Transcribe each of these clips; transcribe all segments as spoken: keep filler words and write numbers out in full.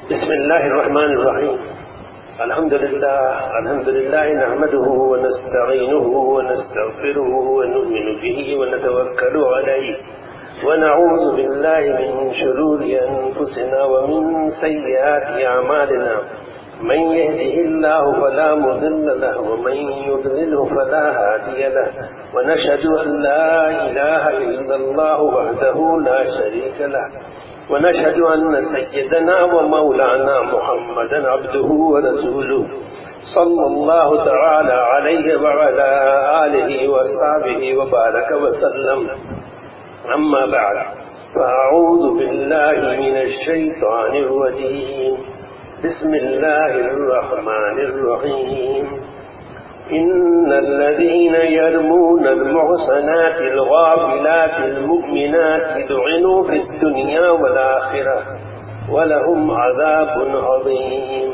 بسم الله الرحمن الرحيم. الحمد لله الحمد لله نحمده ونستعينه ونستغفره ونؤمن به ونتوكل عليه ونعوذ بالله من شرور أنفسنا ومن سيئات أعمالنا. من يهده الله فلا مضل له ومن يضلله فلا هادي له ونشهد أن لا إله إلا الله وحده لا شريك له ونشهد أن سيدنا ومولانا محمدا عبده ورسوله صلى الله تعالى عليه وعلى آله وصحبه وبارك وسلم. أما بعد فأعوذ بالله من الشيطان الرجيم. بسم الله الرحمن الرحيم. إن الذين يرمون المحصنات الغافلات المؤمنات لعنوا في الدنيا والآخرة ولهم عذاب عظيم.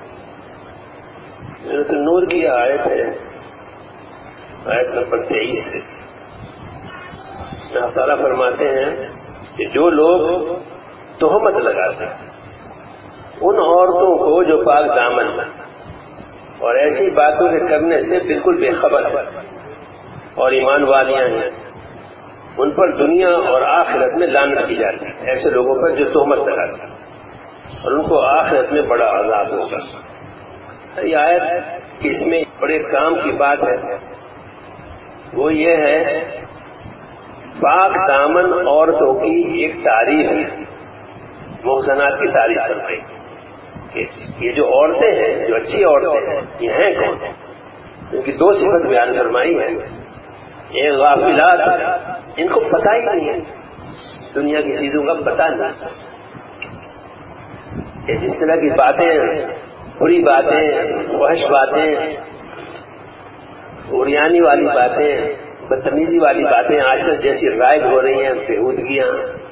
سورۃ النور کی آیت ہے، آیت نمبر تیئیس سے اللہ تعالیٰ فرماتے ہیں کہ جو لوگ تہمت لگاتے ہیں ان عورتوں کو جو پاک دامن اور ایسی باتوں کے کرنے سے بالکل بے خبر ہے اور ایمان والیاں ہیں، ان پر دنیا اور آخرت میں لعنت کی جاتی ہے، ایسے لوگوں پر جو تہمت لگاتے ہیں، اور ان کو آخرت میں بڑا عذاب ہوگا. یہ آیت اس میں بڑے کام کی بات ہے، وہ یہ ہے پاک دامن عورتوں کی ایک تعریف ہے، محسنات کی تعریف فرمائی. یہ جو عورتیں ہیں، جو اچھی عورتیں ہیں، یہ ہیں کون؟ ان کی دو صفت بیان فرمائی ہے. ایک غافلات، ان کو پتہ ہی نہیں ہے دنیا کی چیزوں کا، پتہ نہیں. جس طرح کی باتیں، بری باتیں، فحش باتیں، اوریانی والی باتیں، بدتمیزی والی باتیں آج کل جیسی رائج ہو رہی ہیں، بےہودگیاں،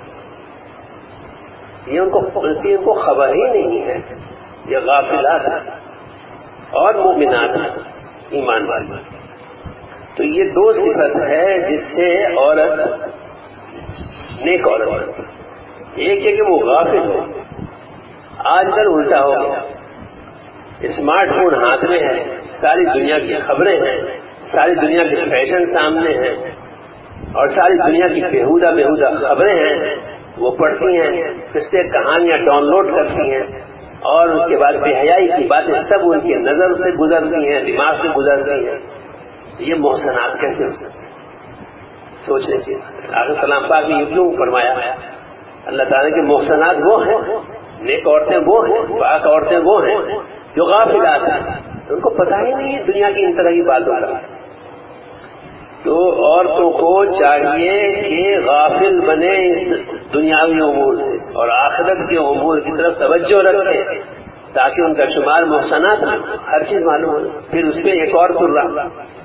یہ ان کو ان کو خبر ہی نہیں ہے. یہ غافلات اور مومنات ایمان والی. تو یہ دو صفت ہے جس سے عورت نیک عورت بنتی. ایک ہے کہ وہ غافل ہو. آج کل الٹا ہو گیا، اسمارٹ فون ہاتھ میں ہے، ساری دنیا کی خبریں ہیں، ساری دنیا کے فیشن سامنے ہیں، اور ساری دنیا کی بےہودہ بےہودہ خبریں ہیں، وہ پڑھتی ہیں، قصے کہانیاں ڈاؤن لوڈ کرتی ہیں، اور اس کے بعد بے حیائی کی باتیں سب ان کی نظر سے گزرتی ہیں، دماغ سے گزرتی ہیں. یہ محسنات کیسے ہو سکتے ہیں؟ سوچنے کی آخر کلام پاک میں یوں فرمایا اللہ تعالیٰ کے محسنات وہ ہیں، نیک عورتیں وہ ہیں، پاک عورتیں وہ ہیں جو غافلات ہیں، ان کو پتہ ہی نہیں ہے دنیا کی ان طرح کی باتوں کا. تو عورتوں کو چاہیے کہ غافل بنے دنیاوی امور سے اور آخرت کے امور کی طرف توجہ رکھیں تاکہ ان کا شمار محسنات میں ہر چیز معلوم ہو. پھر اس پہ ایک اور تر رہا،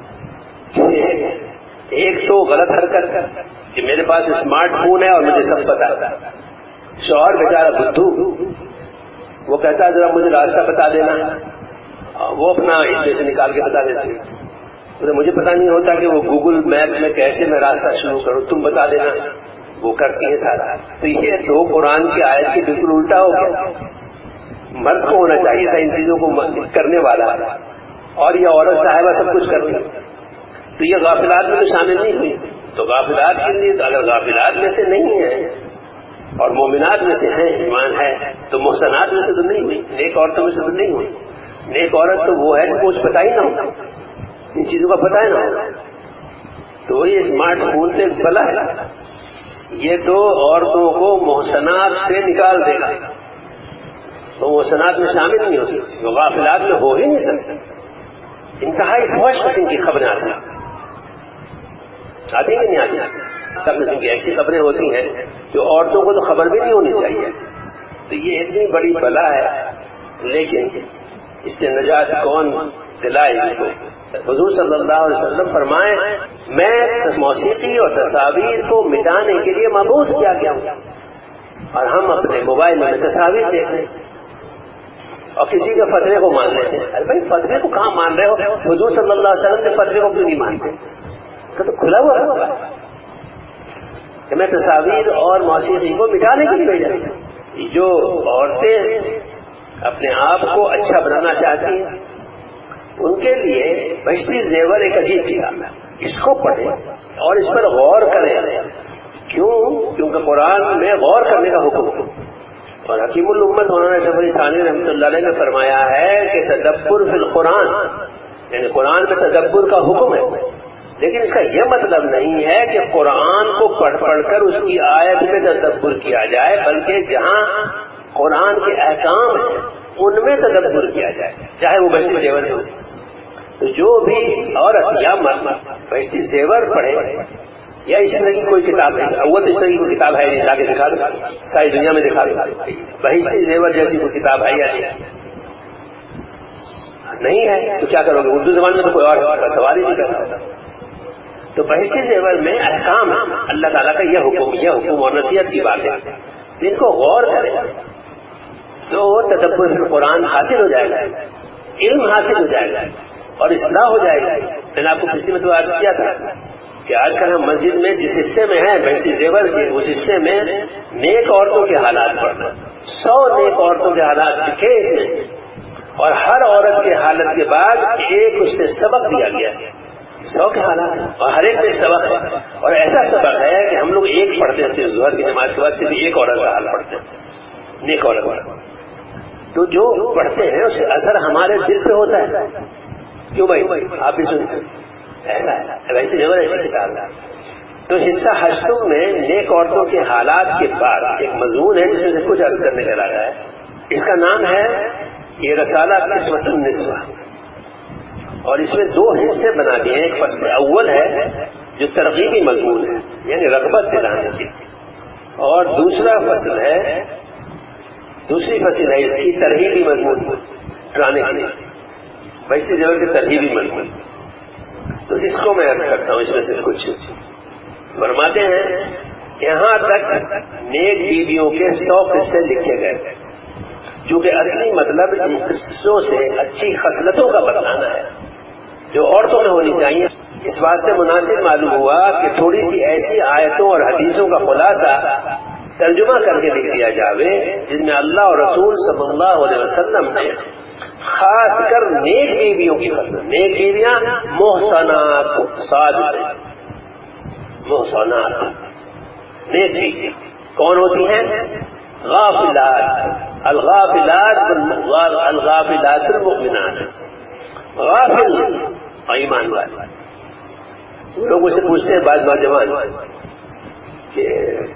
ایک تو غلط حرکت کہ میرے پاس اسمارٹ فون ہے اور مجھے سب پتا ہے. شوہر بیچارہ بدھو، وہ کہتا ہے ذرا مجھے راستہ بتا دینا، وہ اپنا اس میں سے نکال کے بتا دیتے ہیں. مجھے پتا نہیں ہوتا کہ وہ گوگل میپ میں کیسے میں راستہ شروع کروں، تم بتا دینا. وہ کرتی ہیں سارا. تو یہ تو قرآن کی آیت کی بالکل الٹا ہو گیا. مرد کو ہونا چاہیے تھا ان چیزوں کو کرنے والا، اور یہ عورت صاحبہ سب کچھ کرتی. تو یہ غافلات میں تو شامل نہیں ہوئی. تو غافلات کے لیے اگر غافلات میں سے نہیں ہے اور مومنات میں سے ہیں، ایمان ہے، تو محسنات میں سے تو نہیں ہوئی، نیک عورتوں میں سے تو نہیں ہوئی. نیک عورت تو وہ ہے جس کو کچھ پتا ہی نہ ہوتا، ان چیزوں کا پتہ ہے نہ ہوگا. تو یہ اسمارٹ فون سے بلا ہے، یہ تو عورتوں کو محسنات سے نکال دے گا. تو محسنات میں شامل نہیں ہو سکتی، وہ غافلات میں ہو ہی نہیں سکتے. انتہائی فحش قسم کی خبریں آتی ہیں، آتی ہیں کہ نہیں آتی؟ سب قسم کی ایسی خبریں ہوتی ہیں جو عورتوں کو تو خبر بھی نہیں ہونی چاہیے. تو یہ اتنی بڑی بلا ہے، لیکن اس سے نجات کون دلائے؟ حضور صلی اللہ علیہ وسلم فرمائیں میں موسیقی اور تصاویر کو مٹانے کے لیے مبعوث کیا گیا ہوں، اور ہم اپنے موبائل میں تصاویر دیکھ رہے ہیں اور کسی کے فتوے کو مان لیتے ہیں. ارے بھائی فتوے کو کہاں مان رہے ہو؟ حضور صلی اللہ علیہ وسلم کے فتوے کو کیوں نہیں مانتے؟ تو کھلا ہوا ہے میں تصاویر اور موسیقی کو مٹانے کے لیے بھیجا. جو عورتیں اپنے آپ کو اچھا بنانا چاہتی ہیں، ان کے لیے بہشتی زیور ایک عجیب کتاب ہے. اس کو پڑھیں اور اس پر غور کریں. کیوں؟ کیونکہ قرآن میں غور کرنے کا حکم ہے. اور حکیم الامت مولانا اشرف علی تھانوی رحمۃ اللہ علیہ نے فرمایا ہے کہ تدبر فی القرآن، یعنی قرآن میں تدبر کا حکم ہے، لیکن اس کا یہ مطلب نہیں ہے کہ قرآن کو پڑھ پڑھ کر اس کی آیت میں تدبر کیا جائے، بلکہ جہاں قرآن کے احکام ہیں ان میں تدبر کیا جائے، چاہے وہ بہشتی زیور ہو. تو جو بھی عورت یا مرد بہشتی زیور پڑھے یا اس طرح کی کوئی کتاب ہے، اول اس طرح کی کوئی کتاب ہے نہیں، لا کے دکھا دو، ساری دنیا میں دکھا دو بہشتی زیور جیسی کوئی کتاب ہے یا نہیں ہے، تو کیا کرو گے؟ اردو زبان میں تو کوئی اور سوال ہی نہیں کرتا. تو بہشتی زیور میں احکام اللہ تعالیٰ کا یہ حکم یہ حکم اور نصیحت کی بات ہے، جن کو غور کرے تو تدبر فی القرآن حاصل ہو جائے گا، علم حاصل ہو جائے گا اور اصلاح ہو جائے گا. میں نے آپ کو پچھلی میں تو عرض کیا تھا کہ آج کل ہم مسجد میں جس حصے میں ہیں بہشتی زیور کے، اس حصے میں نیک عورتوں کے حالات پڑھنا، سو نیک عورتوں کے حالات لکھے اس میں، اور ہر عورت کے حالت کے بعد ایک اس سے سبق دیا گیا ہے، سو کے حالات، اور ہر ایک میں سبق ہے. اور ایسا سبق ہے کہ ہم لوگ ایک پڑھتے ہیں، صرف ظہر کی نماز کے بعد صرف ایک عورت کا حال پڑھتے ہیں، نیک عورت والا. تو جو پڑھتے ہیں اس سے اثر ہمارے دل پہ ہوتا ہے. کیوں بھائی؟ آپ بھی سنتے ایسا ہے ویسے زیور ایسی کتاب ہے. تو حصہ ہشتم میں نیک عورتوں کے حالات کے بعد ایک مضمون ہے جس میں سے کچھ عرض کرنے کا ارادہ ہے. اس کا نام ہے یہ رسالہ قسمت النسوہ، اور اس میں دو حصے بنا دیے ہیں. ایک فصل اول ہے جو ترغیبی مضمون ہے، یعنی رغبت دلانے کی، اور دوسرا فصل ہے دوسری فصل ہے اس کی ترغیبی مضمون، ڈرانے کی، بہشتی زیور کی ترغیبی مضمون. تو اس کو میں عرض کرتا ہوں. اس میں سے کچھ فرماتے ہیں یہاں تک نیک بیویوں کے سو قصے لکھے گئے، چونکہ اصلی مطلب ان قصوں سے اچھی خصلتوں کا بتلانا ہے جو عورتوں میں ہونی چاہیے. اس واسطے مناسب معلوم ہوا کہ تھوڑی سی ایسی آیتوں اور حدیثوں کا خلاصہ ترجمہ کر کے لکھ دیا جاوے جن میں اللہ اور رسول صلی اللہ علیہ وسلم نے خاص کر نیک بیویوں کی خصلت، نیک بیویاں محسنات، صاد سے محسنات، نیک بیویاں کون ہوتی ہیں؟ غافلات، الغافلات الغافلات المؤمنات. غافل ایمان والے. لوگوں سے پوچھتے ہیں بعض نوجوان کہ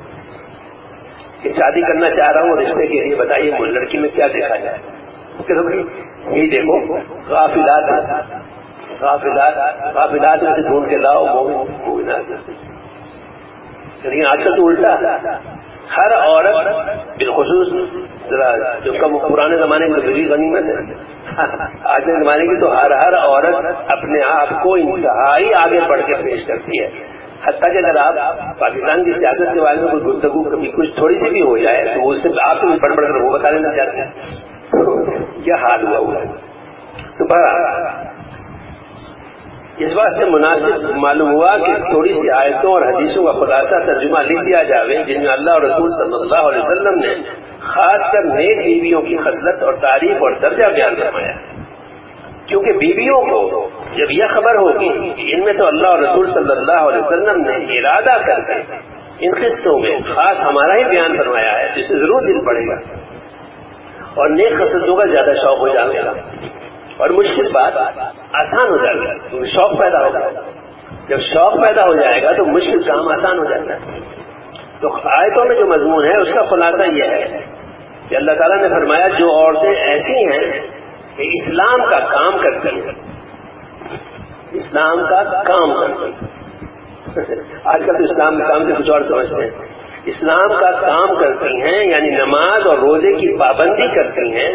کہ شادی کرنا چاہ رہا ہوں رشتے کے لیے، بتائیے لڑکی میں کیا دیکھا جائے؟ یہی دیکھو غافلات غافلات غافلات میں سے ڈھونڈ کے لاؤ مومنات. لیکن آج کل تو الٹا، ہر عورت بالخصوص ذرا جو کم پرانے زمانے کی بڑی غنیمت ہے، آج کے زمانے کی تو ہر ہر عورت اپنے آپ کو انتہائی آگے بڑھ کے پیش کرتی ہے. حتیٰ کہ اگر آپ پاکستان کی سیاست کے بارے میں کوئی گفتگو کبھی کچھ تھوڑی سی بھی ہو جائے تو اس سے آپ بھی بڑھ بڑھ کر وہ بتا لینا چاہتے ہیں کیا حال ہوا ہوا ہے. تو بہرحال اس واسطے مناسب معلوم ہوا کہ تھوڑی سی آیتوں اور حدیثوں کا خلاصہ ترجمہ لکھ دیا جاوے جن میں اللہ اور رسول صلی اللہ علیہ وسلم نے خاص کر نیک بیویوں کی خصلت اور تعریف اور درجہ بیان فرمایا. کیونکہ بیویوں کو جب یہ خبر ہوگی کہ ان میں تو اللہ اور رسول صلی اللہ علیہ وسلم نے ارادہ کر کے ان قسطوں میں خاص ہمارا ہی بیان فرمایا ہے تو اسے ضرور دل پڑے گا اور نیک خصلتوں کا زیادہ شوق ہو جائے گا اور مشکل بات آسان ہو جائے گا کیونکہ شوق پیدا ہوگا. جب شوق پیدا ہو جائے گا تو مشکل کام آسان ہو جاتا ہے. تو آیتوں میں جو مضمون ہے اس کا خلاصہ یہ ہے کہ اللہ تعالیٰ نے فرمایا جو عورتیں ایسی ہیں کہ اسلام کا کام کرتی ہیں، اسلام کا کام کرتی ہیں. آج کل تو اسلام کے کام سے کچھ اور سمجھتے ہیں. اسلام کا کام کرتی ہیں یعنی نماز اور روزے کی پابندی کرتی ہیں،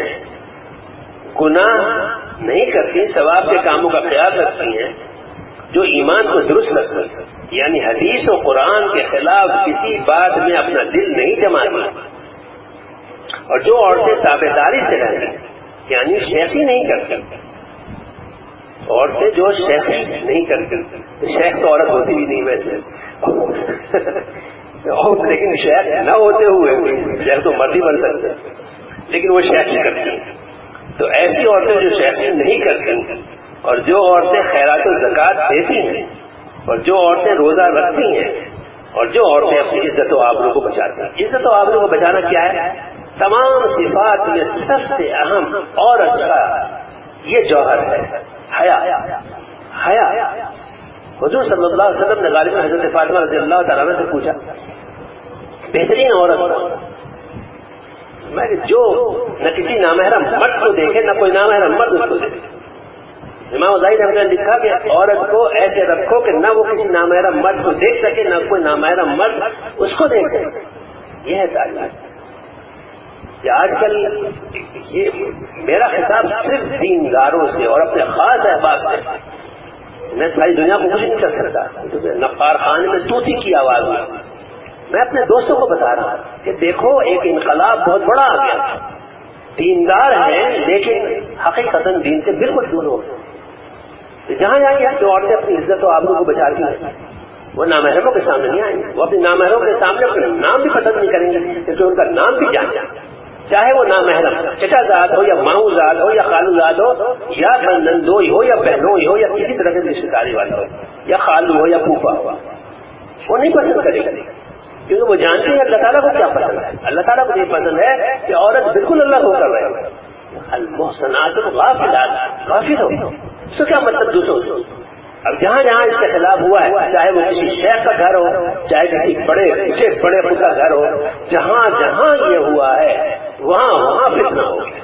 گناہ نہیں کرتی، ثواب کے کاموں کا خیال رکھتی ہیں، جو ایمان کو درست رکھتی ہیں یعنی حدیث و قرآن کے خلاف کسی بات میں اپنا دل نہیں جماتی، اور جو عورتیں تابع داری سے رہتی ہیں یعنی شیخی نہیں کرتی. عورتیں جو شیخی نہیں کرتی، شیخ تو عورت ہوتی بھی نہیں ویسے لیکن شیخ نہ ہوتے ہوئے شیخ تو مرد ہی بن سکتے لیکن وہ شیخی کرتی ہیں. تو ایسی عورتیں جو شیخی نہیں کرتی اور جو عورتیں خیرات و زکات دیتی ہیں اور جو عورتیں روزہ رکھتی ہیں اور جو عورتیں اپنی عزت و آبرو کو بچاتی ہیں. عزت و آبرو کو بچانا کیا ہے؟ تمام صفات میں سب سے اہم اور اچھا یہ جوہر ہے حیا. حیا. حضور صلی اللہ علیہ وسلم نے غالباً حضرت فاطمہ رضی اللہ تعالیٰ عنہ سے پوچھا بہترین عورت میں کہ جو نہ کسی نامحرم مرد کو دیکھے نہ کوئی نامحرم مرد اس کو دیکھے. امام ظاہر نے لکھا کہ عورت کو ایسے رکھو کہ نہ وہ کسی نامحرم مرد کو دیکھ سکے نہ کوئی نامحرم مرد اس کو دیکھ سکے. یہ ہے تعلیم. کہ آج کل یہ میرا خطاب صرف دینداروں سے اور اپنے خاص احباب سے. میں ساری دنیا کو کچھ نہیں کر سکتا. نقار خانے میں طوطی کی آواز میں میں اپنے دوستوں کو بتا رہا ہوں کہ دیکھو ایک انقلاب بہت بڑا آ گیا. دیندار ہیں لیکن حقیقت دین سے بالکل دور ہو گئے. جہاں جائیں گے جو عورتیں اپنی عزت و آبرو کو بچاتی ہیں وہ نامحرموں کے سامنے نہیں آئیں گے. وہ اپنی نامحرموں کے سامنے اپنا نام بھی پسند نہیں کریں گے کیونکہ ان کا نام بھی جان جائیں. چاہے وہ نامحرم چچا زاد ہو یا ماؤں زاد ہو یا خالو زاد ہو یا نندوئی ہو یا بہنوئی ہو یا کسی طرح کے رشتے داری والا ہو یا خالو ہو یا پھوپھا ہو, وہ نہیں پسند کرے گا کیونکہ وہ جانتی ہے اللہ تعالیٰ کو کیا پسند ہے. اللہ تعالیٰ کو یہ پسند ہے کہ عورت بالکل اللہ کو کر رہے ہو. المحسنات الغافلات غافل ہو اس کا کیا مطلب دوسروں سے. اب جہاں جہاں اس کے خلاف ہوا ہے چاہے وہ کسی شیخ کا گھر ہو چاہے کسی بڑے کسی بڑے خود کا گھر ہو جہاں جہاں یہ ہوا ہے وہاں وہاں فتنہ ہو گیا.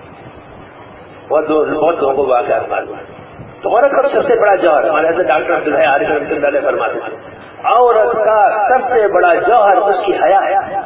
بہت بہت لوگوں کو واقعات معلوم ہے. تو عورت کا سب سے بڑا جوہر ہمارے حضرت ڈاکٹر عبدالحی عارف رحمۃ اللہ علیہ فرماتے ہیں عورت کا سب سے بڑا جوہر اس کی حیا.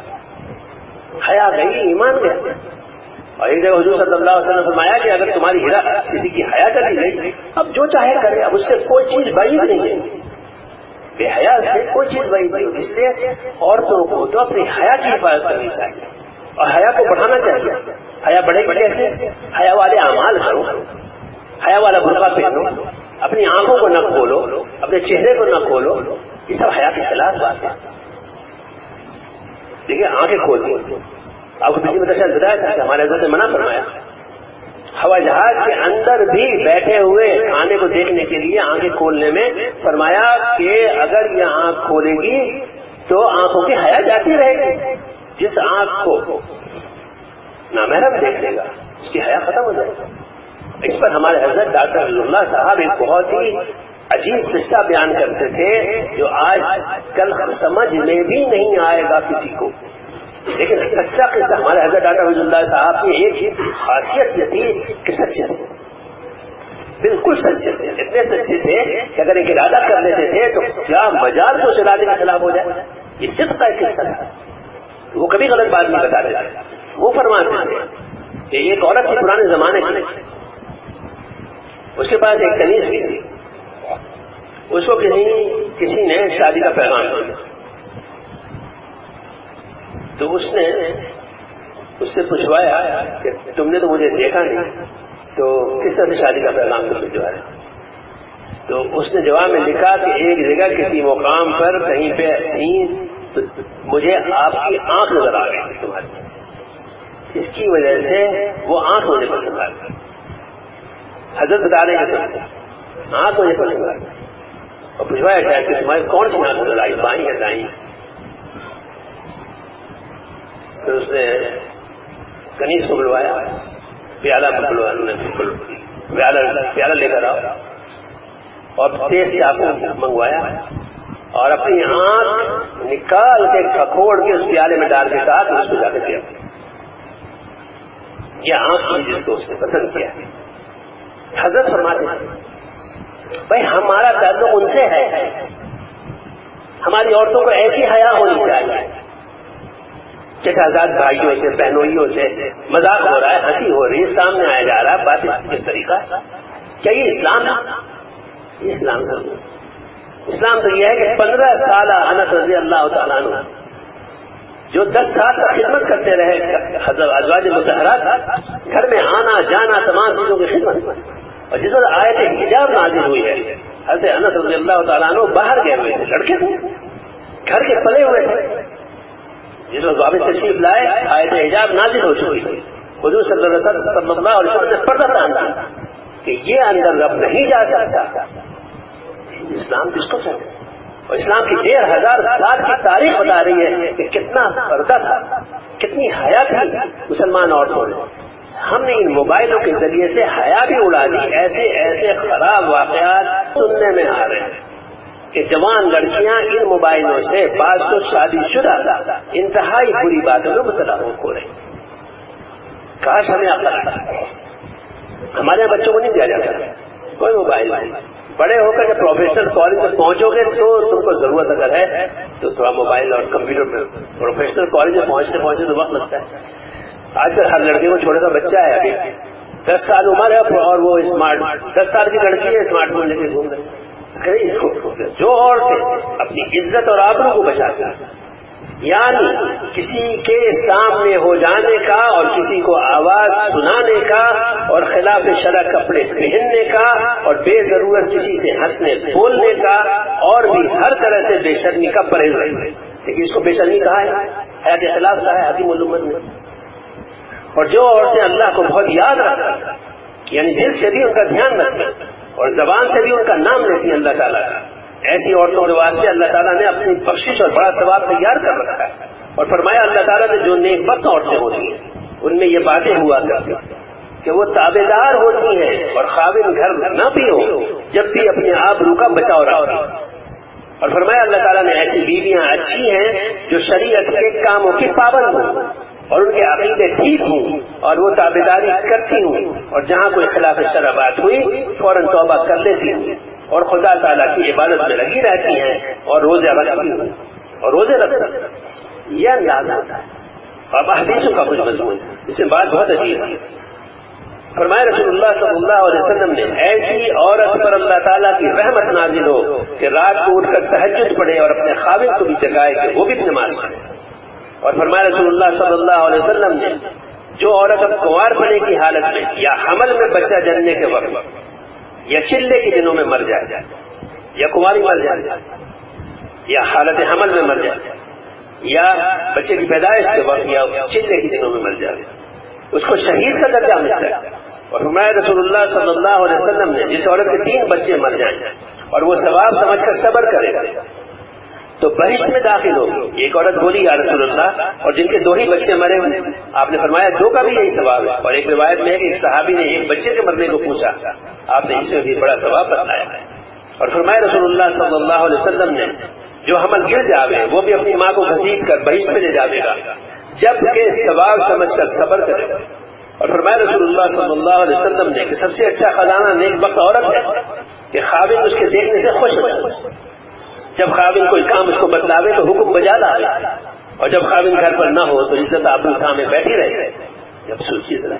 حیا گئی ایمان گیا. اور ایک جگہ حضور صلی اللہ علیہ وسلم نے فرمایا کہ اگر تمہاری ہرا کسی کی حیا چلی گئی اب جو چاہے کرے اب اس سے کوئی چیز بعید نہیں ہے. بے حیا سے کوئی چیز بعید نہیں. اس لیے عورتوں کو تو اپنی حیا کی حفاظت کرنی چاہیے اور حیا کو بڑھانا چاہیے. حیا بڑھے گی کیسے؟ حیا والے اعمال کرو, حیا والا برقع پہنو, اپنی آنکھوں کو نہ کھولو, اپنے چہرے کو نہ کھولو. یہ سب حیا کے خلاف بات ہے. دیکھیے آنکھیں کھولتی آپ کو پچھلی مدرسہ بتایا تھا کہ ہمارے حضرت نے منع فرمایا ہوائی جہاز کے اندر بھی بیٹھے ہوئے کھانے کو دیکھنے کے لیے آنکھیں کھولنے میں فرمایا کہ اگر یہ آنکھ کھولے گی تو آنکھوں کی حیا جاتی رہے گی. جس آنکھ کو نامحرم دیکھ لے گا اس کی حیا ختم ہو جائے گا. اس پر ہمارے حضرت ڈاکٹر عبد اللہ صاحب ایک بہت ہی عجیب قصہ بیان کرتے تھے جو آج کل سمجھ میں بھی نہیں آئے گا کسی کو, لیکن سچا قصہ. ہمارے حضرت ڈاکٹر عبد اللہ صاحب کی ایک خاصیت یہ تھی کہ سچے تھے, بالکل سچے تھے. اتنے سچے تھے کہ اگر ایک ارادہ کر لیتے تھے تو کیا مجال کو اس ارادے کے خلاف ہو جائے. یہ صدق کا ایک قصہ تھا. وہ کبھی غلط بات نہیں بتاتے تھے. وہ فرماتے تھے کہ ایک عورت تھی پرانے زمانے کی, اس کے پاس ایک کنیز کی تھی. اس کو کسی کسی نے شادی کا پیغام دیا تو اس نے اس سے پوچھوایا کہ تم نے تو مجھے دیکھا نہیں تو کس طرح سے شادی کا پیغام تم بھجوایا. تو اس نے جواب میں لکھا کہ ایک جگہ کسی مقام پر کہیں پہ تھی تو مجھے آپ کی آنکھ نظر آ گئی تمہاری, اس کی وجہ سے وہ آنکھ مجھے پسند آ گئی. حضرت بتا رہے ہیں سب آنکھ مجھے پسند آ گئی. اور پوچھوایا شاید کہ تمہاری کون سی آنکھ نظر آئی, بائیں یا دائیں. پھر اس نے کنیز کو بلوایا, پیالہ بلوایا, پیالہ لے کر آؤ اور تیز چاقو منگوایا اور اپنی آنکھ نکال کے کھکوڑ کے اس پیالے میں ڈال کے کہا کہ اس کو جا کے دیا. یہ آنکھ تھی جس کو اس نے پسند کیا. حضرت فرماتے ہیں بھائی ہمارا تعلق ان سے ہے, ہماری عورتوں کو ایسی حیا ہونی چاہیے. چچا زاد بھائیوں سے بہنوئیوں سے مذاق ہو رہا ہے, ہنسی ہو رہی ہے, سامنے آیا جا رہا ہے, بات کے طریقہ کیا یہ اسلام ہے؟ یہ اسلام ہے. اسلام تو یہ ہے کہ پندرہ سالہ انس رضی اللہ تعالیٰ عنہ جو دس سال تک خدمت کرتے رہے حضرت ازواج مطہرات, گھر میں آنا جانا تمام چیزوں کی خدمت, اور جس وقت آیت حجاب نازل ہوئی ہے حضرت انس رضی اللہ تعالیٰ عنہ باہر گئے ہوئے تھے, لڑکے تھے, گھر کے پلے ہوئے تھے. جس وقت واپس تشریف لائے آیت حجاب نازل ہو چکی تھی, حضور صلی اللہ صلی اللہ علیہ وسلم نے پردہ تان دیا کہ یہ اندر رب نہیں جا سکتا. اسلام کس کو چاہیے؟ اور اسلام کی ڈیڑھ ہزار سال کی تاریخ بتا رہی ہے کہ کتنا پردہ تھا, کتنی حیا تھی مسلمان عورتوں نے. ہم نے ان موبائلوں کے ذریعے سے حیا بھی اڑا دی. ایسے ایسے خراب واقعات سننے میں آ رہے ہیں کہ جوان لڑکیاں ان موبائلوں سے بعض کو شادی شدہ انتہائی بری باتوں میں مبتلا ہو رہے ہیں. کاش ہمیں عقل آتا. ہمارے بچوں کو نہیں دیا جاتا کوئی موبائل نہیں. بڑے ہو کر جب پروفیشنل کالج میں پہنچو گے تو تم کو ضرورت اگر ہے تو تھوڑا موبائل اور کمپیوٹر میں. پروفیشنل کالج میں پہنچتے پہنچتے تو وقت لگتا ہے. آج کل ہر لڑکے کو چھوٹا سا بچہ ہے ابھی دس سال عمر ہے اور وہ اسمارٹ دس سال کی لڑکی ہے اسمارٹ فون لے کے گھوم رہے ہیں. اس کو جو عورتیں اپنی عزت اور آبرو کو بچاتی ہیں, یعنی کسی کے سامنے ہو جانے کا اور کسی کو آواز سنانے کا اور خلاف شرع کپڑے پہننے کا اور بے ضرورت کسی سے ہنسنے بولنے کا اور بھی ہر طرح سے بے شرمی کا پرہیز رہے. لیکن اس کو بے شرمی کہا ہے, حیا کے خلاف کہا ہے حکیم الامت نے. اور جو عورتیں اللہ کو بہت یاد رکھتی, یعنی دل سے بھی ان کا دھیان رکھتی اور زبان سے بھی ان کا نام لیتی ہیں اللہ تعالیٰ کا, ایسی عورتوں کے واسطے اللہ تعالیٰ نے اپنی بخشش اور بڑا ثواب تیار کر رکھا ہے. اور فرمایا اللہ تعالیٰ نے جو نیک بخت عورتیں ہوتی ہیں ان میں یہ باتیں ہوا کرتی کہ وہ تابع دار ہوتی ہیں اور خاوند گھر نہ بھی ہو جب بھی اپنے آبرو کا بچاؤ رکھتی ہیں. اور فرمایا اللہ تعالیٰ نے ایسی بیویاں اچھی ہیں جو شریعت کے کاموں کی پابند ہوں اور ان کے عقیدے ٹھیک ہوں اور وہ تابعداری کرتی ہوں اور جہاں کوئی خلاف شرع بات ہوئی فوراً توبہ کر لیتی ہوں اور خدا تعالیٰ کی عبادت میں لگی رہتی ہیں اور روزے رکھتی ہیں اور روزے رکھتی ہیں. یہ انداز ہوتا ہے. اب حدیثوں کا کچھ مضمون اس میں بات بہت عجیب ہے. فرمایا رسول اللہ صلی اللہ علیہ وسلم نے ایسی عورت پر اللہ تعالیٰ کی رحمت نازل ہو کہ رات کو اٹھ کر تہجد پڑھے اور اپنے خاوند کو بھی جگائے کہ وہ بھی نماز پڑھے. اور فرمایا رسول اللہ صلی اللہ علیہ وسلم نے جو عورت اب کنوار پنے کی حالت میں یا حمل میں بچہ جننے کے وقت یا چلے کے دنوں میں مر جائے یا کنواری مر جائے یا حالت حمل میں مر جائے یا بچے کی پیدائش کے وقت یا چلے کے دنوں میں مر جائے اس کو شہید کا درجہ ملتا ہے. اور فرمایا رسول اللہ صلی اللہ علیہ وسلم نے جس عورت کے تین بچے مر جائیں اور وہ ثواب سمجھ کر صبر کرے تو بہشت میں داخل ہوگی. ایک عورت بولی یا رسول اللہ, اور جن کے دو ہی بچے مرے ہوئے آپ نے فرمایا دو کا بھی یہی ثواب ہے. اور ایک روایت میں ہے کہ ایک صحابی نے ایک بچے کے مرنے کو پوچھا, آپ نے اس میں بھی بڑا ثواب بتایا. اور فرمایا رسول اللہ صلی اللہ علیہ وسلم نے جو حمل گر جاوے وہ بھی اپنی ماں کو گھسیٹ کر بہشت میں لے جاوے گا جب کہ ثواب سمجھ کر صبر کرے گا. اور فرمایا رسول اللہ صلی اللہ علیہ وسلم نے کہ سب سے اچھا خزانہ نیک بخت عورت ہے کہ خاوند اس کے دیکھنے سے خوش ہو جائے. جب خاوند کوئی کام اس کو بتلاوے تو حکم بجا لاوے, اور جب خاوند گھر پر نہ ہو تو عزت آبرو تھامے بیٹھی رہے. جب سوچیے ذرا,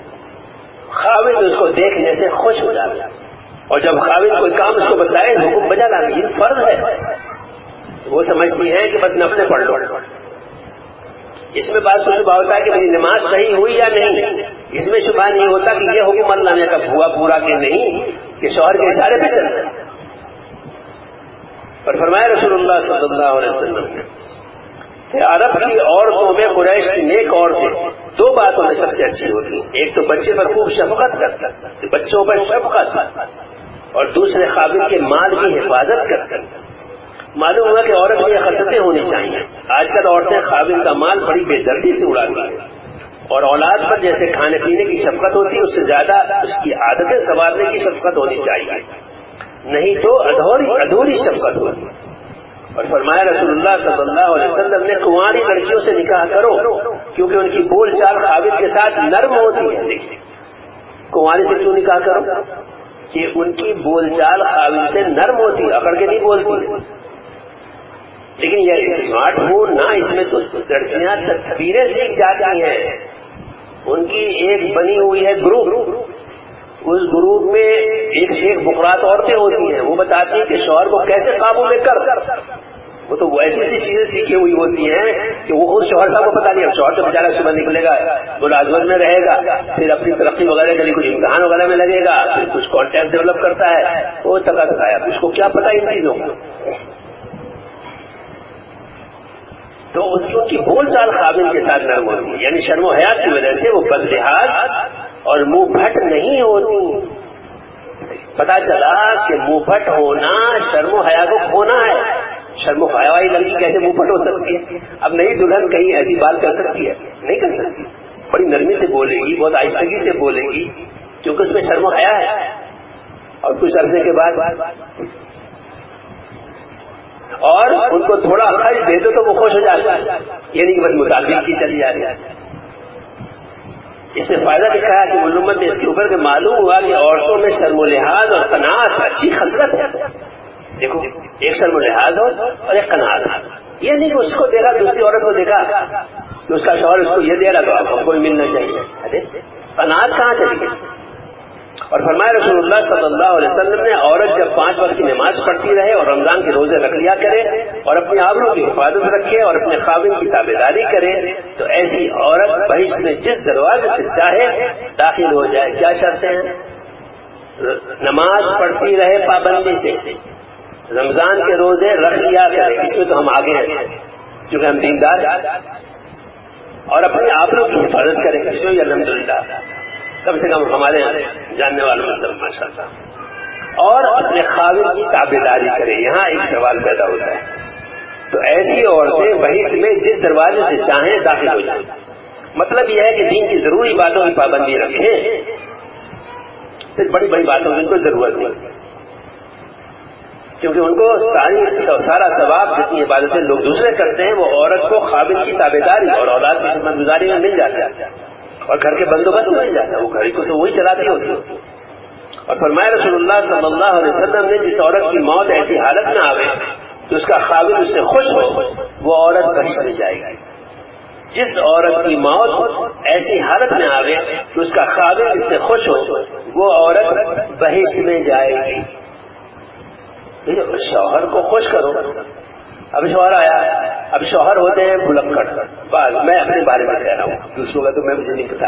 خاوند اس کو دیکھنے سے خوش ہو جائے اور جب خاوند کوئی کام اس کو بتلائے حکم بجا لاوے. یہ فرض ہے. وہ سمجھتی ہے کہ بس نفلیں پڑھ لو. اس میں بات کو شبہ ہوتا ہے کہ میری نماز صحیح ہوئی یا نہیں. اس میں شبہ نہیں ہوتا کہ یہ حکم اللہ نے کب ہوا پورا کہ نہیں, کہ شوہر کے اشارے پہ چلنا. اور فرمایا رسول اللہ صلی اللہ علیہ وسلم نے کہ عرب کی عورتوں میں قریش کی نیک عورتیں دو باتوں میں سب سے اچھی ہوتی ہیں. ایک تو بچے پر خوب شفقت کرتا, بچوں پر شفقت, اور دوسرے خاوند کے مال کی حفاظت کرتا. معلوم ہوا کہ عورت میں یہ خصلتیں ہونی چاہیے. آج کل عورتیں خاوند کا مال بڑی بے دردی سے اڑاتی ہیں, اور اولاد پر جیسے کھانے پینے کی شفقت ہوتی ہے اس سے زیادہ اس کی عادتیں سنوارنے کی شفقت ہونی چاہیے, نہیں تو ادھوری ادھوری شفقت ہوتی. اور فرمایا رسول اللہ صلی اللہ علیہ وسلم نے کنواری لڑکیوں سے نکاح کرو کیونکہ ان کی بول چال خاوند کے ساتھ نرم ہوتی ہے. دیکھیے کنواری سے کیوں نکاح کرو کہ ان کی بول چال خاوند سے نرم ہوتی ہے, اکڑ کے نہیں بولتی. لیکن یہ اسمارٹ فون نہ, اس میں تو لڑکیاں تصویریں سیکھ جاتی ہیں. ان کی ایک بنی ہوئی ہے گروپ, اس گروپ میں ایک سے ایک بکرات عورتیں ہوتی ہیں. وہ بتاتی ہیں کہ شوہر کو کیسے قابو میں کر. وہ تو ایسی ایسی چیزیں سیکھی ہوئی ہوتی ہیں کہ وہ اس شوہر صاحب کو پتا نہیں. اب شوہر تو بیچارہ صبح نکلے گا, ملازمت میں رہے گا, پھر اپنی ترقی وغیرہ کے لیے کچھ امتحان وغیرہ میں لگے گا, پھر کچھ کانٹیکٹ ڈیولپ کرتا ہے, وہ تکا تکایا, اس کو کیا پتا ان چیزوں کو. تو ان کی بول چال خاوند کے ساتھ نرم ہوتی ہے، یعنی شرم و حیا کی وجہ سے وہ بدلحاظ اور منہ پھٹ نہیں ہوتی۔ پتا چلا کہ منہ پھٹ ہونا شرم و حیا کو کھونا ہے۔ شرم و حیا والی لڑکی کیسے منہ پھٹ ہو سکتی ہے؟ اب نئی دلہن کہیں ایسی بات کر سکتی ہے؟ نہیں کر سکتی، بڑی نرمی سے بولے گی، بہت آہستگی سے بولے گی، کیونکہ اس میں شرم و حیا ہے۔ اور کچھ عرصے کے بعد اور ان کو تھوڑا خرچ دے دو تو وہ خوش ہو جاتے ہیں، یعنی کہ بس مطابق کی چلی جا رہی ہے۔ اس سے فائدہ دکھا ہے کہ علومت نے اس کے اوپر کہ معلوم ہوا کہ عورتوں میں شرم و لحاظ اور قناعت اچھی خصلت ہے۔ دیکھو، ایک شرم و لحاظ ہو اور ایک قناعت، یہ نہیں کہ اس کو دیکھا دوسری عورت کو دیکھا کہ اس کا شوہر اس کو یہ دے رہا تو آپ ہم کو بھی ملنا چاہیے، ارے قناعت کہاں چلی گئی؟ اور فرمایا رسول اللہ صلی اللہ علیہ وسلم نے عورت جب پانچ وقت کی نماز پڑھتی رہے اور رمضان کے روزے رکھ لیا کرے اور اپنی آبرو کی حفاظت رکھے اور اپنے خاوند کی تابعداری کرے تو ایسی عورت بہشت میں جس دروازے سے چاہے داخل ہو جائے۔ کیا شرطیں ہیں؟ نماز پڑھتی رہے پابندی سے، رمضان کے روزے رکھ لیا کرے، اس میں تو ہم آگے ہیں کیونکہ ہم دیندار ہیں، اور اپنی آبرو کی حفاظت کرے، اس میں الحمدللہ کم سے کم ہمارے جاننے والوں میں سب ماشاء اللہ، اور اپنے خاوند کی تابعداری کرے۔ یہاں ایک سوال پیدا ہوتا ہے، تو ایسی عورتیں بہشت میں جس دروازے سے چاہیں داخل ہو جائیں، مطلب یہ ہے کہ دین کی ضروری باتوں کی پابندی رکھیں، پھر بڑی بڑی باتوں کی ان کو ضرورت نہیں، کیونکہ ان کو ساری سارا ثواب جتنی عبادتیں لوگ دوسرے کرتے ہیں وہ عورت کو خاوند کی تابعداری اور اولاد کی خدمت گزاری میں مل جاتا ہے اور گھر کے بندوبست میں مل جاتا ہے، وہ گھر کو تو وہی چلاتی ہوتی ہے۔ اور فرمایا رسول اللہ صلی اللہ علیہ وسلم نے جس عورت کی موت ایسی حالت میں آوے تو اس کا خاوند اس سے خوش ہو وہ عورت بہشت میں جائے گی۔ جس عورت کی موت ایسی حالت میں آوے تو اس کا خاوند اس سے خوش ہو وہ عورت بہشت میں جائے گی۔ شوہر کو خوش کرو۔ اب شوہر آیا، اب شوہر ہوتے ہیں بھلکڑ، بس میں اپنے بارے میں کہہ رہا ہوں، دوسروں کا تو میں مجھے نہیں پتا۔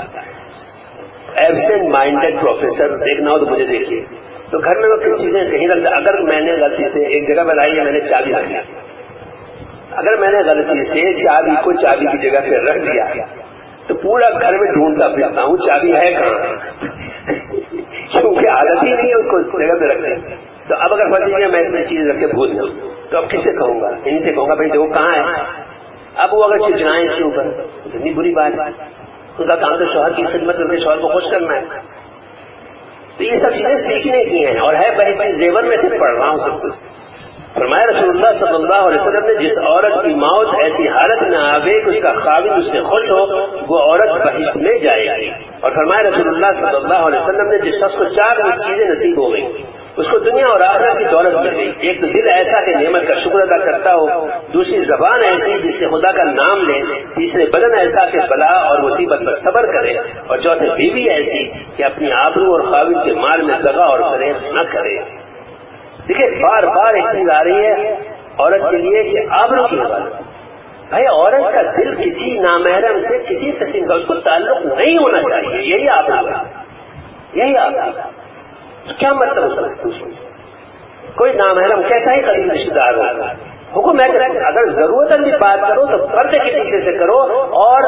ایبسینٹ مائنڈیڈ پروفیسر دیکھنا ہو تو مجھے دیکھیے، تو گھر میں وہ کچھ چیزیں کہیں رکھ، اگر میں نے غلطی سے ایک جگہ بنائی ہے، میں نے چابی رکھ دیا، اگر میں نے غلطی سے چابی کو چابی کی جگہ پہ رکھ دیا تو پورا گھر میں ڈھونڈتا پھرتا ہوں چابی ہے کہاں، کیونکہ عادت ہی نہیں ہے اس کو جگہ پہ رکھنے۔ تو اب اگر فرض کیا میں اتنی چیز رکھ کے بھول جاؤں تو اب کس سے کہوں گا؟ انہیں سے کہوں گا بھائی دیکھو کہاں ہے۔ اب وہ اگر چچنائیں اس کے اوپر اتنی بری بات ہے، ان کا کام تو شوہر کی خدمت کر کے شوہر کو خوش کرنا ہے۔ تو یہ سب چیزیں سیکھنے کی ہیں اور ہے بہت سی زیور میں سے پڑھ رہا ہوں سب کچھ۔ فرمایا رسول اللہ صلی اللہ علیہ وسلم نے جس عورت کی موت ایسی حالت میں آوے کہ اس کا خاوند اس سے خوش ہو وہ عورت بہشت میں جائے گی۔ اور فرمایا رسول اللہ صلی اللہ علیہ وسلم نے جس شخص کو چار چیزیں نصیب ہو گئی اس کو دنیا اور آخرت کی دولت مل گئی۔ ایک تو دل ایسا کہ نعمت کا شکر ادا کرتا ہو، دوسری زبان ایسی جس سے خدا کا نام لے، تیسرے بدن ایسا کہ بلا اور مصیبت پر صبر کرے، اور چوتھے بیوی ایسی کہ اپنی آبرو اور خاوند کے مال میں دغا اور فریب نہ کرے۔ دیکھیے بار بار ایک چیز آ رہی ہے عورت کے لیے کہ آبرو کی حفاظت۔ بھائی عورت کا دل کسی نامحرم سے کسی قسم کا اس کو تعلق نہیں ہونا چاہیے، یہی آبرو ہے، یہی آبرو ہے۔ تو کیا مطلب اس کا؟ کوئی نامحرم کیسا ہی قریب رشتے دار ہوگا، حکم ہے کہ اگر ضرورت بھی بات کرو تو پردے کے پیچھے سے کرو اور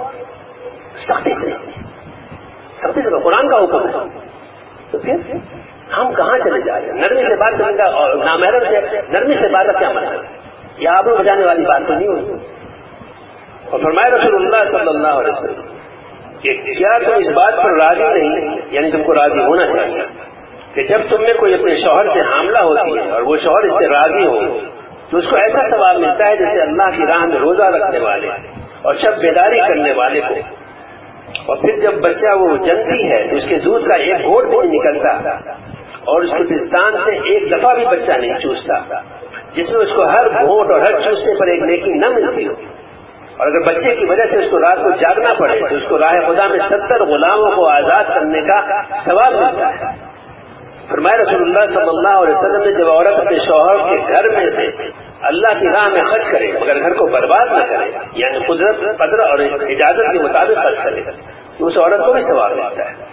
سختی سے سختی سے قرآن کا حکم ہے۔ تو پھر ہم کہاں چلے جا رہے ہیں؟ نرمی سے بات کرنے کا اور نامحرم سے نرمی سے بات کا کیا مطلب ہے؟ یہ آبرو بجانے والی بات تو نہیں ہوگی۔ اور فرمایا رسول اللہ صلی اللہ علیہ وسلم کہ کیا تم اس بات پر راضی نہیں، یعنی تم کو راضی ہونا چاہیے کہ جب تم میں کوئی اپنے شوہر سے حاملہ ہوتی ہے اور وہ شوہر اس سے راضی ہو تو اس کو ایسا ثواب ملتا ہے جیسے اللہ کی راہ میں روزہ رکھنے والے اور شب بیداری کرنے والے کو۔ اور پھر جب بچہ وہ جنتی ہے تو اس کے دودھ کا ایک گھونٹ بھی نہیں نکلتا اور اس کے پستان سے ایک دفعہ بھی بچہ نہیں چوستا، جس میں اس کو ہر گھونٹ اور ہر چوسنے پر ایک نیکی نہ ملتی ہو۔ اور اگر بچے کی وجہ سے اس کو رات کو جاگنا پڑے تو اس کو راہ خدا میں ستر غلاموں کو آزاد کرنے کا ثواب ملتا ہے۔ فرمایا رسول اللہ صلی اللہ علیہ وسلم نے جب عورت اپنے شوہر کے گھر میں سے اللہ کی راہ میں خرچ کرے مگر گھر کو برباد نہ کرے، یعنی قدرت قدر اور اجازت کے مطابق خرچ کرے تو اس عورت کو بھی ثواب ملتا ہے۔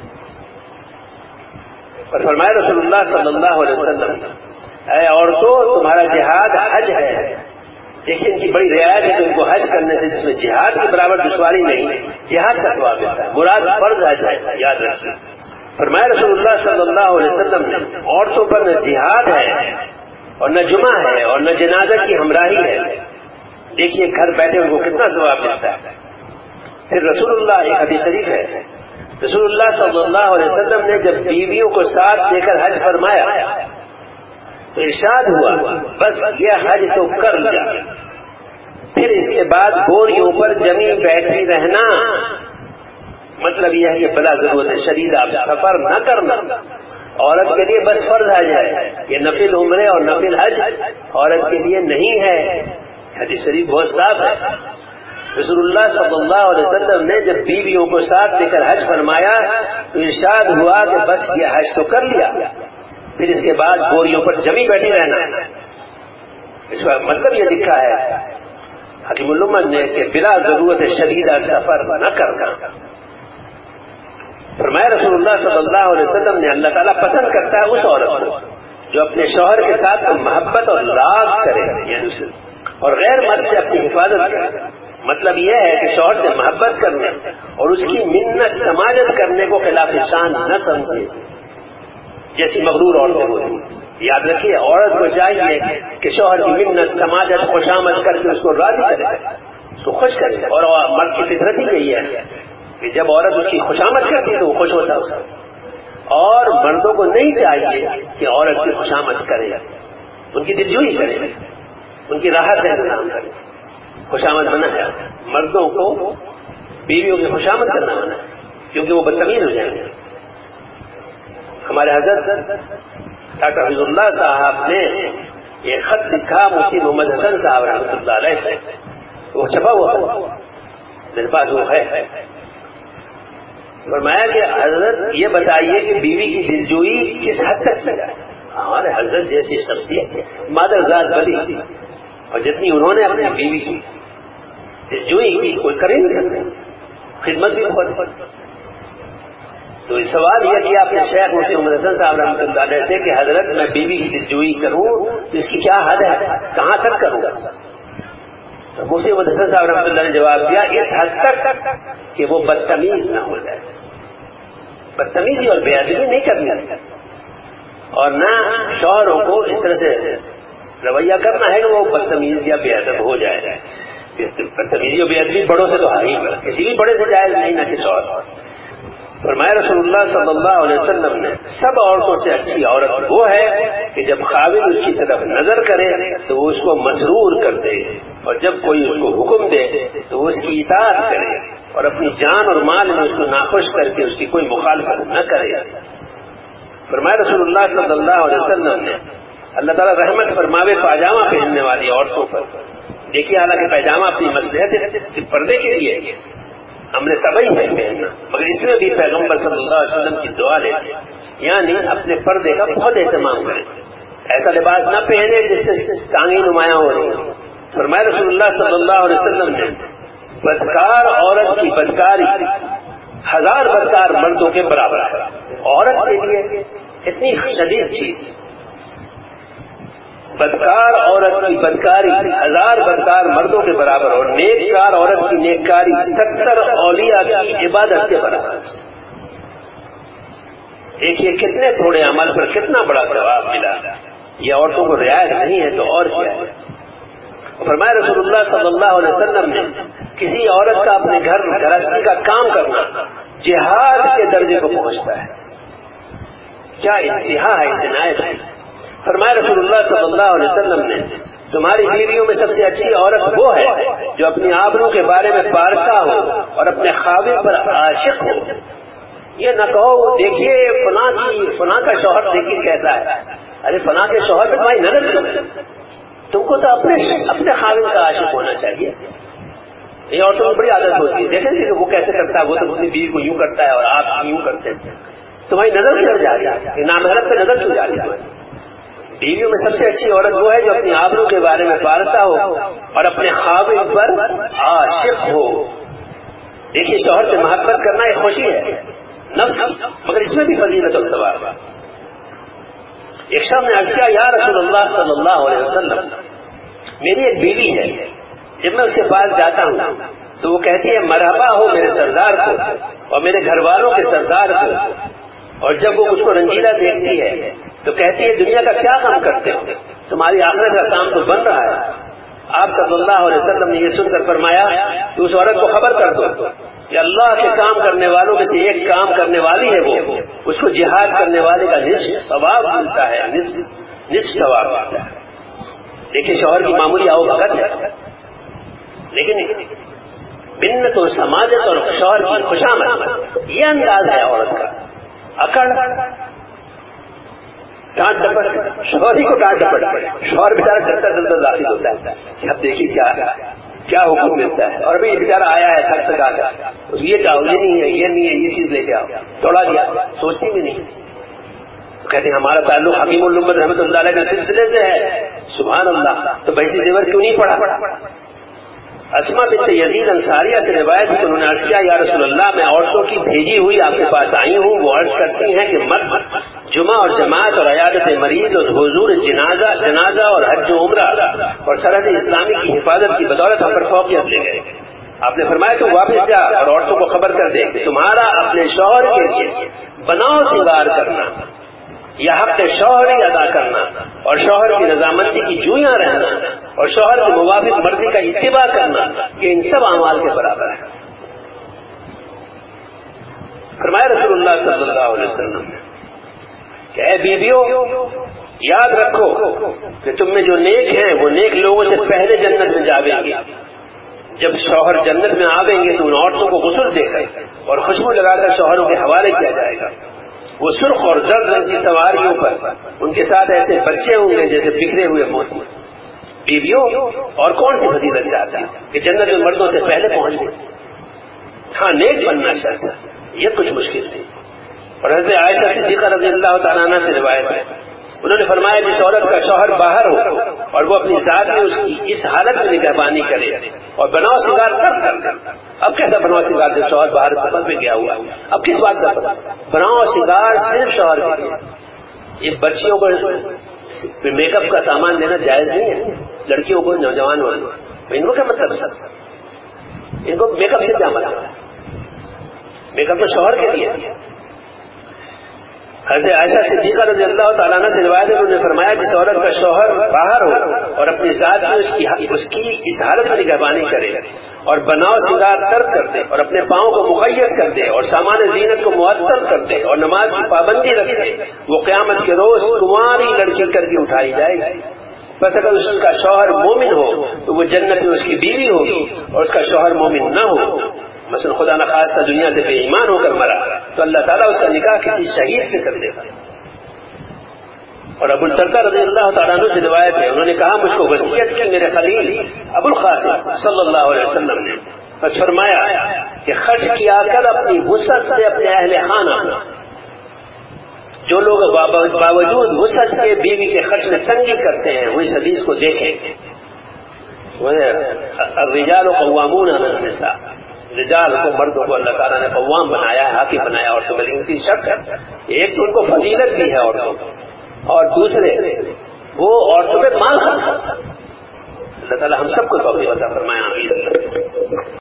اور فرمایا رسول اللہ صلی اللہ علیہ وسلم اے عورتوں تمہارا جہاد حج ہے، دیکھیں ان کی بڑی رعایت ہے کہ ان کو حج کرنے سے جس میں جہاد کے برابر دشواری نہیں، جہاد کا ثواب ملتا ہے، مراد فرض حج ہے، یاد رکھیے۔ فرمایا رسول اللہ صلی اللہ علیہ وسلم نے عورتوں پر نہ جہاد ہے اور نہ جمعہ ہے اور نہ جنازہ کی ہمراہی ہے، دیکھیے گھر بیٹھے ان کو کتنا ثواب ملتا ہے۔ پھر رسول اللہ، ایک حدیث شریف ہے، رسول اللہ صلی اللہ علیہ وسلم نے جب بیویوں کو ساتھ لے کر حج فرمایا تو ارشاد ہوا بس یہ حج تو کر لیا، پھر اس کے بعد بوریوں پر جمی بیٹھی رہنا، مطلب یہ ہے کہ بلا ضرورت شدید آپ سفر نہ کرنا، عورت کے لیے بس فرض حج ہے، یہ نفل عمرے اور نفل حج عورت کے لیے نہیں ہے۔ حدیث شریف بہت صاف ہے۔ رسول اللہ صلی اللہ علیہ وسلم نے جب بیویوں کو ساتھ لے کر حج فرمایا تو ارشاد ہوا کہ بس یہ حج تو کر لیا، پھر اس کے بعد بوریوں پر جمی بیٹھی رہنا۔ اس کا مطلب یہ لکھا ہے حکیم الامت نے کہ بلا ضرورت شدیدہ سفر نہ کرنا۔ فرمایا رسول اللہ صلی اللہ علیہ وسلم نے اللہ تعالیٰ پسند کرتا ہے اس عورت کو جو اپنے شوہر کے ساتھ محبت اور لاغ کرے، یعنی اور غیر مرد سے اپنی حفاظت کرے۔ مطلب یہ ہے کہ شوہر سے محبت کرنے اور اس کی منت سماجت کرنے کو خلاف شان نہ سمجھے، جیسی مغرور عورتیں ہوتی۔ یاد رکھیے عورت کو چاہیے کہ شوہر کی منت سماجت خوشامد کر کے اس کو راضی کرے، اس کو خوش کرے، اور مرد کی فطرت ہی یہی ہے کہ جب عورت اس کی خوشامد کرتی ہے تو وہ خوش ہوتا ہے اس سے، اور مردوں کو نہیں چاہیے کہ عورت کی خوشامد کرے، ان کی دلجوئی کرے، ان کی راحت کا انتظام کرے۔ خوشامد منع ہے، مردوں کو بیویوں کی خوشامد کرنا منع ہے کیونکہ وہ بدتمیز ہو جائیں گے۔ ہمارے حضرت ڈاکٹر حفیظ اللہ صاحب نے ایک خط لکھا مفتی محمد حسن صاحب رحمۃ اللہ علیہ سے، وہ چھپا ہوا میرے پاس وہ ہے۔ فرمایا کہ حضرت یہ بتائیے کہ بیوی کی دلجوئی کس حد تک کی جائے۔ ہمارے حضرت جیسی شخصیت مادر ذات بلی تھی اور جتنی انہوں نے اپنی بیوی کی دلجوئی کی کوئی کر ہی نہیں سکتے، خدمت بھی بہت۔ تو سوال یہ کیا اپنے شیخ مفتی محمد حسن صاحب رحمۃ اللہ علیہ سے کہ حضرت میں بیوی کی دلجوئی کروں تو اس کی کیا حد ہے، کہاں تک کروں گا؟ تو مفتی محمد حسن صاحب رحمۃ اللہ نے جواب دیا اس حد تک کہ وہ بدتمیز نہ ہو جائے، بدتمیزی اور بے ادبی نہیں کرنی، اور نہ شوہروں کو اس طرح سے رویہ کرنا ہے کہ وہ بدتمیز یا بے ادب ہو جائے۔ بدتمیزی اور بے ادبی بڑوں سے تو حرام ہے، کسی بھی بڑے سے جائز نہیں، نہ کہ شوہر۔ فرمایا رسول اللہ صلی اللہ علیہ وسلم نے سب عورتوں سے اچھی عورت وہ ہے کہ جب خاوند اس کی طرف نظر کرے تو وہ اس کو مسرور کر دے، اور جب کوئی اس کو حکم دے تو وہ اس کی اطاعت کرے، اور اپنی جان اور مال میں اس کو ناخوش کر کے اس کی کوئی مخالفت نہ کرے۔ فرمایا رسول اللہ صلی اللہ علیہ وسلم نے اللہ تعالیٰ رحمت فرماوے پاجامہ پہننے والی عورتوں پر، دیکھیے حالانکہ پاجامہ اپنی مصلحت ہے پردے کے لیے ہم نے طبعی ہے پہننا، مگر اس میں بھی پیغمبر صلی اللہ علیہ وسلم کی دعا لیتے یعنی اپنے پردے کا بہت اہتمام کریں، ایسا لباس نہ پہنے جس سے ٹانگیں نمایاں ہو رہی ہیں۔ فرمایا رسول اللہ صلی اللہ علیہ وسلم نے بدکار عورت کی بدکاری ہزار بدکار مردوں کے برابر ہے۔ عورت کے لیے اتنی شدید چیز، بدکار عورت کی بدکاری ہزار بدکار مردوں کے برابر، اور نیک کار عورت کی نیککاری ستر اولیاء کی عبادت کے برابر۔ دیکھیے کتنے تھوڑے عمل پر کتنا بڑا ثواب ملا، یہ عورتوں کو رعایت نہیں ہے تو اور کیا ہے۔ فرمایا رسول اللہ صلی اللہ علیہ وسلم نے کسی عورت کا اپنے گھر گرہستی کا کام کرنا جہاد کے درجے کو پہنچتا ہے، کیا انتہا ہے اس عنایت ہے۔ فرمایا رسول اللہ صلی اللہ علیہ وسلم نے تمہاری بیویوں میں سب سے اچھی عورت وہ ہے جو اپنی آبرو کے بارے میں پارسا ہو اور اپنے خاوند پر عاشق ہو۔ یہ نہ کہو دیکھیے فلاں کی فلاں کا شوہر دیکھیے کیسا ہے، ارے فلاں کے شوہر پہ تمہاری نظر کیوں ہے؟ تم کو تو اپنے اپنے خاوند کا عاشق ہونا چاہیے۔ یہ عورتوں کی بڑی عادت ہوتی ہے، دیکھیں کہ وہ کیسے کرتا ہے، وہ تو اپنی بیوی کو یوں کرتا ہے اور آپ یوں کرتے ہیں، تمہاری نظر کدھر جا رہی ہے؟ نامحرم پہ نظر کیوں جا رہی ہے؟ بیویوں میں سب سے اچھی عورت وہ ہے جو اپنی آبرو کے بارے میں پارسا ہو اور اپنے خاوند پر عاشق ہو۔ دیکھیے شوہر سے محبت کرنا ایک خوشی ہے نفس، مگر اس میں بھی فضیلت اور ثواب ہے۔ ایک شخص نے عرض کیا یا رسول اللہ صلی اللہ علیہ وسلم میری ایک بیوی ہے، جب میں اس کے پاس جاتا ہوں تو وہ کہتی ہے مرحبا ہو میرے سردار کو اور میرے گھر والوں کے سردار کو، اور جب وہ مجھ کو رنجیدہ دیکھتی ہے تو کہتی ہے دنیا کا کیا کام کرتے ہو، تمہاری آخرت کا کام تو بن رہا ہے۔ آپ صلی اللہ علیہ وسلم نے یہ سن کر فرمایا کہ اس عورت کو خبر کر دو کہ اللہ کے کام کرنے والوں میں سے ایک کام کرنے والی ہے، وہ اس کو جہاد کرنے والے کا نصف ثواب ملتا ہے، نصف نصف ثواب ملتا ہے۔ دیکھیے شوہر کی معمولی آؤ بھگت ہے، لیکن منت و سماجت اور شوہر کی خوشامد یہ انداز ہے عورت کا، اکڑ ڈانٹ ڈپٹ، شوہر ہی کو ڈانٹ ڈپٹ، شوہر بیچارہ ڈرتا ڈرتا داخل ہوتا ہے کہ اب دیکھیے کیا کیا حکم ملتا ہے، اور ابھی یہ بیچارہ آیا ہے تھک تھکا کر، یہ چاہو یہ نہیں ہے یہ نہیں ہے یہ چیز لے کے آؤ، توڑا دیا، سوچتی بھی نہیں، کہتے ہیں ہمارا تعلق حکیم الامت رحمۃ اللہ علیہ کے سلسلے سے ہے، سبحان اللہ، تو بحثی زیور کیوں نہیں پڑھا؟ اسما بنت یزید انصاریہ سے روایت ہے کہ انہوں نے عرض کیا یا رسول اللہ میں عورتوں کی بھیجی ہوئی آپ کے پاس آئی ہوں، وہ عرض کرتی ہیں کہ مرد جمعہ اور جماعت اور عیادت مریض اور حضور جنازہ جنازہ اور حج و عمرہ اور سرحد اسلامی کی حفاظت کی بدولت ہم پر فوقیت لے گئے۔ آپ نے فرمایا تو واپس جا اور عورتوں کو خبر کر دے کہ تمہارا اپنے شوہر کے لیے بناؤ سنگار کرنا یا حق شوہر ہی ادا کرنا اور شوہر کی رضامندی کی جویاں رہنا اور شوہر کے موافق مرضی کا اتباع کرنا، یہ ان سب اعمال کے برابر ہے۔ فرمایا رسول اللہ صلی اللہ علیہ وسلم کہ اے بیویوں یاد رکھو کہ تم میں جو نیک ہیں وہ نیک لوگوں سے پہلے جنت میں جاویں گے۔ جب شوہر جنت میں آویں گے تو ان عورتوں کو غسل دے کر اور خوشبو لگا کر شوہروں کے حوالے کیا جائے گا۔ وہ سرخ اور زرد رنگ کی سواریوں پر ان کے ساتھ ایسے بچے ہوں گے جیسے بکھرے ہوئے موتی۔ بیویوں اور کون سی فضیلت چاہتا ہے کہ جنت میں مردوں سے پہلے پہنچ گئے؟ ہاں نیک بننا چاہتا ہے، یہ کچھ مشکل نہیں۔ اور حضرت عائشہ صدیقہ رضی اللہ تعالیٰ عنہ سے روایت ہے، انہوں نے فرمایا جس عورت کا شوہر باہر ہو اور وہ اپنی ذات میں اس کی اس حالت میں نگہبانی کرے اور بناؤ سنگار کر کر اب کیسا بناؤ سنگار جب شوہر باہر سفر میں گیا ہوا، اب کس بات کا بناؤ سنگار صرف شوہر کے لیے؟ یہ بچیوں کو میک اپ کا سامان دینا جائز نہیں ہے، لڑکیوں کو نوجوان والوں ان کو کیا مطلب سر؟ ان کو میک اپ سے کیا مطلب؟ میک اپ تو شوہر کے لیے۔ حضرت عائشہ صدیقہ رضی اللہ تعالیٰ عنہ سے روایت ہے، انہوں نے فرمایا جس عورت کا شوہر باہر ہو اور اپنی ذات میں اس کی اس کی اس حالت میں نگہبانی کرے اور بناؤ سنگار ترک کر دے اور اپنے پاؤں کو مقید کر دے اور سامان زینت کو معطل کر دے اور نماز کی پابندی رکھے، وہ قیامت کے روز کماری لڑکی کر کے اٹھائی جائے گی۔ بس اگر اس کا شوہر مومن ہو تو وہ جنت میں اس کی بیوی ہوگی، اور اس کا شوہر مومن نہ ہو، مثلا خدا نخواستہ دنیا سے بے ایمان ہو کر مرا، تو اللہ تعالیٰ اس کا نکاح کسی شہید سے کر دے گا۔ اور ابو الدرداء رضی اللہ تعالیٰ عنہ سے روایت ہے، انہوں نے کہا مجھ کو وصیت کی میرے خلیل ابو القاسم صلی اللہ علیہ وسلم نے، بس فرمایا کہ خرچ کیا کر اپنی وسعت سے اپنے اہل خانہ، جو لوگ باوجود وسعت کے بیوی کے خرچ میں تنگی کرتے ہیں وہ اس حدیث کو دیکھیں۔ الرجال قوامون علی النساء، رجال کو مردوں کو اللہ تعالیٰ نے قوام بنایا ہے، حاکم بنایا، اور تمہیں ان کی شک ہے، ایک تو ان کو فضیلت دی ہے عورتوں کو، اور دوسرے وہ عورتوں پہ مال خرچ کرتا ہے۔ اللہ تعالیٰ ہم سب کو توفیق عطا فرمائے، آمین۔